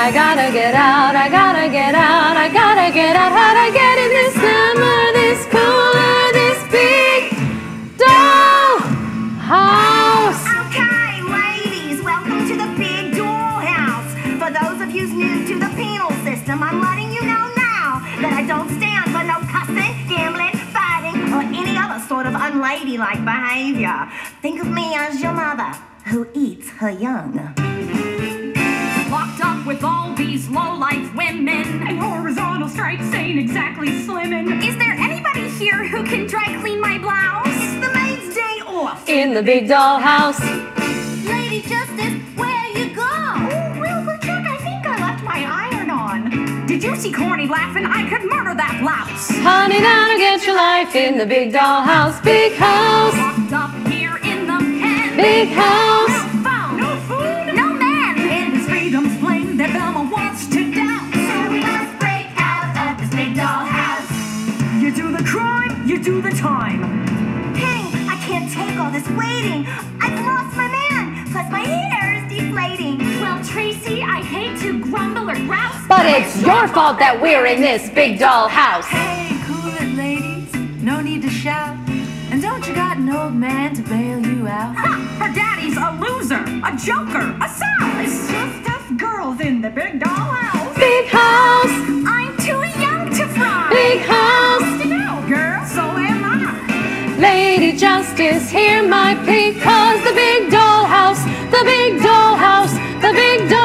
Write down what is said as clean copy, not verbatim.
I gotta get out, I gotta get out, I gotta get out. How'd I get in this summer, this cooler, this big doll house? Okay, ladies, welcome to the big doll house. For those of you new to the penal system, I'm letting you know now that I don't stand for no cussing, gambling, fighting, or any other sort of unladylike behavior. Think of me as your mother who eats her young. Locked up with all these low-life women, and horizontal stripes ain't exactly slimming. Is there anybody here who can dry clean my blouse? It's the maid's day off. In the big doll house. Lady Justice, where you go? Oh, Wilbur Chuck, I think I left my iron on. Did you see Corny laughing? I could murder that blouse. Honey, now to get your life in the big doll house. Big house, Locked up here in the pen. big house. No phone, no food, no man. And his freedom's plain that Velma wants to down. So we must break out of this big doll house. You do the crime, you do the time. Penny, I can't take all this waiting. I've lost my man, plus my hair is deflating. Well, Tracy, I hate to grumble or grouse, But it's your fault that we're in this big doll house. Hey, cool it, ladies. No need to shout. And don't you got an old man to bail you out? Ha! Her daddy's a loser, a joker, a souse. It's just us girls in the big doll house. Big house, I'm too young to fry. big house. You know, girl, so am I. Lady Justice, hear my plea, 'cause the big doll house, the big doll house, the big doll